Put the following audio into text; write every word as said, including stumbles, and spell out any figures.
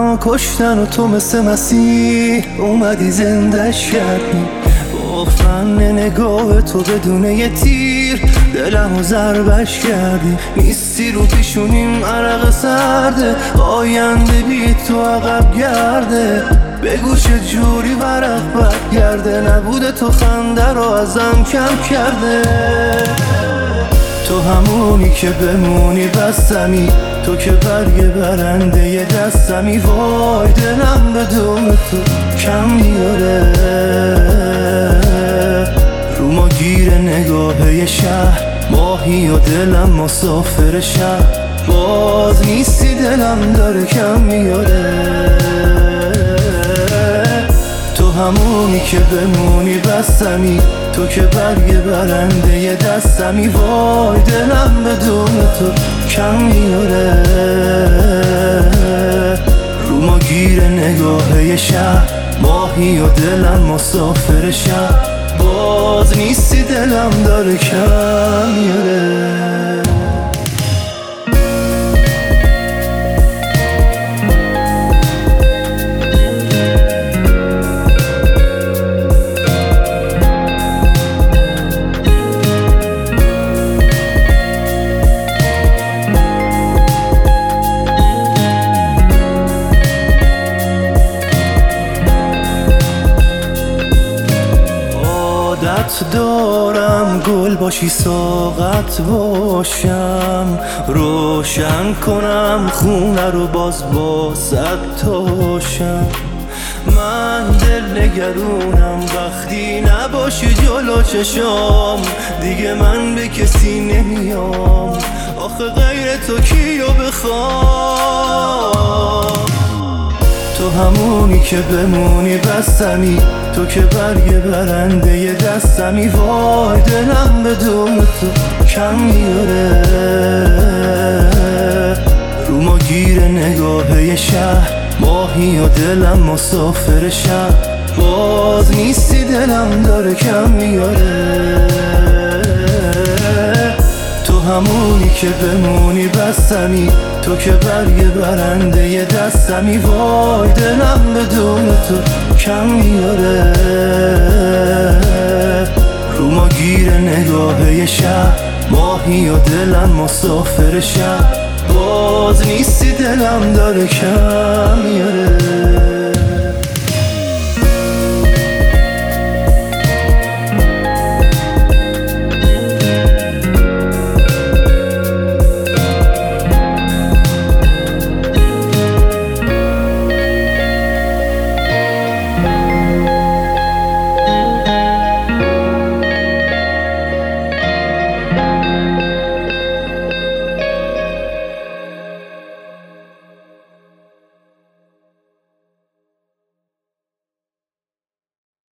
منو کشتن و تو مثل مسیح اومدی زندش کردی با فن نگاه تو بدون یه تیر دلمو ضربش کردی. نیستی رو پیشونیم عرق سرده آینده بی تو عقب گرده بگو چه جوری ورق برگرده نبوده تو خنده رو ازم کم کرده. تو همونی که بمونی بستمی تو که برگ برنده ی دستمی وای دلم بدون تو کم میاره رو ما گیر نگاه ی شهر ماهی و دلم مسافر شهر باز نیستی دلم داره کم میاره. تو همونی که بمونی بستمی تو که برگ برنده ی دستمی وای دلم بدون تو کم میاره رو ما گیر نگاه ی شهر ماهی و دلم مسافر شهر باز نیستی دلم داره کم میاره. دارم گل باشی ساقت باشم روشن کنم خونه رو باز با صد تاشم. من دل نگرونم وقتی نباشی جلو چشام دیگه من به کسی نمیام آخه غیر تو کیو بخوام. تو همونی که بمونی بستمی تو که برگ برنده ی دستمی وای دلم بدون تو کم میاره رو ما گیر نگاه ی شهر ماهی و دلم مسافر شهر باز نیستی دلم داره کم میاره. تو همونی که بمونی بستمی تو که برگ برنده ی دستمی وای دلم بدون تو کم میاره رو ما گیر نگاه ی شهر ماهی و دلم مسافر شهر باز نیستی دلم داره کم میاره.